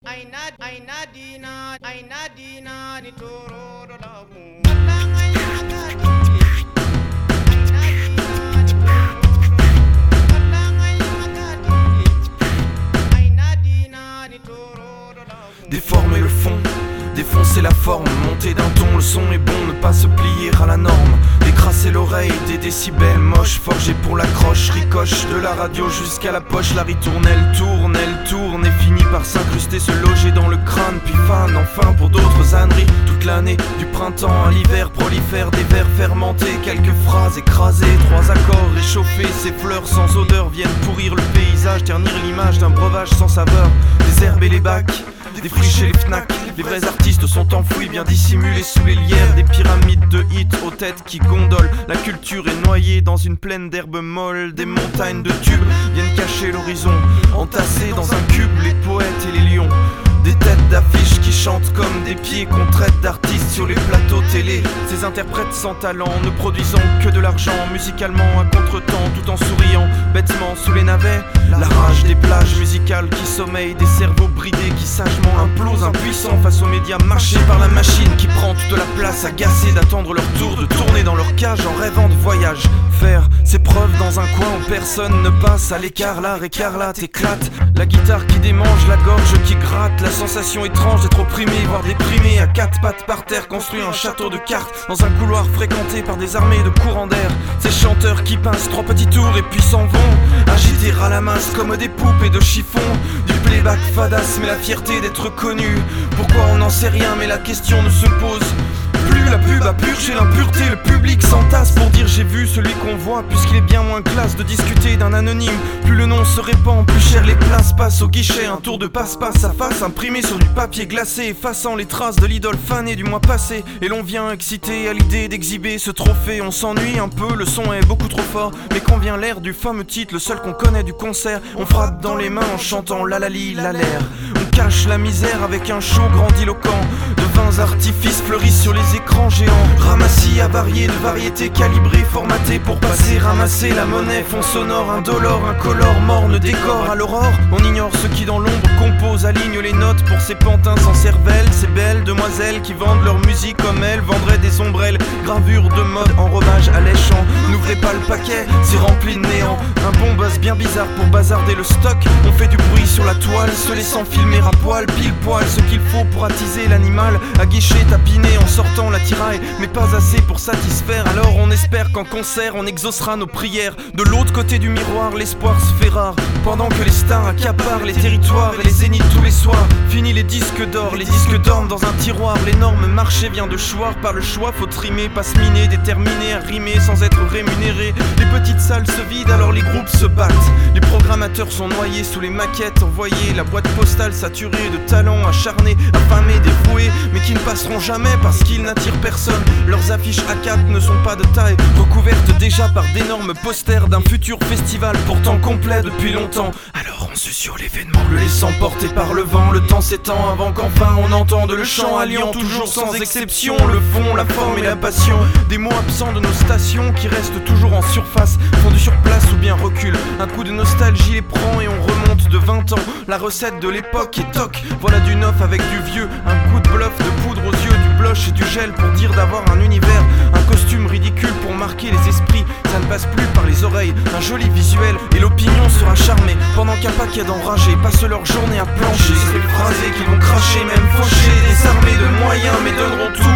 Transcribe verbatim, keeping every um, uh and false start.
aina aina dina aina dina ni toro do lamu Déformer le fond, défoncer la forme, monter d'un ton, le son est bon, ne pas se plier à la norme. Décrasser l'oreille, des décibels moches, forgés pour l'accroche, ricoche de la radio jusqu'à la poche. La ritournelle tourne, elle tourne et finit par s'incruster, se loger dans le crâne, puis fan, enfin pour d'autres âneries. Toute l'année, du printemps à l'hiver, prolifèrent des vers fermentés, quelques phrases écrasées, trois accords réchauffés, ces fleurs sans odeur viennent pourrir le paysage, ternir l'image d'un breuvage sans saveur. Des herbes et les bacs, défricher les fnacs, les vrais artistes sont enfouis, bien dissimulés sous les lierres des pyramides de hits aux têtes qui gondolent. La culture est noyée dans une plaine d'herbes molles, des montagnes de tubes viennent cacher l'horizon, entassés dans un cube les poètes et les lions. Des têtes d'affiches qui chantent comme des pieds qu'on traite d'artistes sur les plateaux télé. Ces interprètes sans talent ne produisant que de l'argent, musicalement à contre-temps tout en souriant bêtement sous les navets. La rage des plages musicales qui sommeillent, des cerveaux bridés qui sagement implosent, impuissants face aux médias marchés par la machine qui prend toute la place, agacés d'attendre leur tour, de tourner dans leur cage en rêvant de voyage. Faire ses preuves dans un coin où personne ne passe, à l'écart l'art écarlate éclate. La guitare qui démange, la gorge qui gratte, la sensation étrange d'être opprimé, voire déprimé, à quatre pattes par terre, construit un château de cartes dans un couloir fréquenté par des armées de courants d'air. Ces chanteurs qui passent trois petits tours et puis s'en vont, agités à la masse comme des poupées de chiffon. Du playback fadasse mais la fierté d'être connu. Pourquoi on n'en sait rien mais la question ne se pose plus. La pub a purgé l'impureté, le public s'entasse pour dire j'ai vu celui qu'on voit, puisqu'il est bien moins classe de discuter d'un anonyme. Plus le nom se répand, plus cher les places passent au guichet. Un tour de passe-passe à face imprimé sur du papier glacé, effaçant les traces de l'idole fanée du mois passé. Et l'on vient excité à l'idée d'exhiber ce trophée. On s'ennuie un peu, le son est beaucoup trop fort, mais quand vient l'air du fameux titre, le seul qu'on connaît du concert, on frappe dans les mains en chantant la la li la l'air. On cache la misère avec un show grandiloquent, de vains artifices fleurissent sur les écrans géants. Ramassis avariés de variétés calibrées, formatées pour passer, ramasser la monnaie. Fond sonore, indolore, incolore, morne décor à l'aurore. On ignore ceux qui dans l'ombre composent, alignent les notes pour ces pantins sans cervelle. Ces belles demoiselles qui vendent leur musique comme elles vendraient des ombrelles. Gravure de mode, enrobage alléchant. N'ouvrez pas le paquet, c'est rempli de néant. Un bon buzz bien bizarre pour bazarder le stock. On fait du bruit sur la toile, se laissant filmer à poil, pile poil ce qu'il faut pour attiser l'animal. Aguiché, tapiné en sortant la tiraille, mais pas assez pour satisfaire. Alors on espère qu'en concert on exaucera nos prières. De l'autre côté du miroir l'espoir se fait rare, pendant que les stars accaparent les territoires et les zéniths tous les soirs. Fini les disques d'or, les disques dorment dans un tiroir. L'énorme marché vient de choir par le choix. Faut trimer, pas se miner, déterminé à rimer sans être rémunéré. Les petites salles se vident alors les groupes se battent. Les programmateurs sont noyés sous les maquettes envoyées. La boîte postale saturée de talents acharnés, affamés, dévoués, mais qui ne passeront jamais parce qu'ils n'attirent personne. Leurs affiches A quatre ne sont pas de taille, recouvertes déjà par d'énormes posters d'un futur festival pourtant complet depuis longtemps. Alors on susurre l'événement, le laissant porter par le vent. Le temps s'étend avant qu'enfin on entende le chant alliant toujours sans exception le fond, la forme et la passion. Des mots absents de nos stations qui restent toujours en surface, font du surplace ou bien recul. Un coup de nostalgie les prend et on remonte de vingt ans. La recette de l'époque est toc, voilà du neuf avec du vieux. Un coup de bluff, de poudre aux yeux, du blush et du gel pour dire d'avoir un univers. Un costume ridicule pour marquer les esprits, ça ne passe plus par les oreilles. Un joli visuel et l'opinion sera charmée, pendant qu'un paquet d'enragés passent leur journée à plancher. Ces phrasés qui vont cracher, même faucher, désarmés de moyens mais donneront tout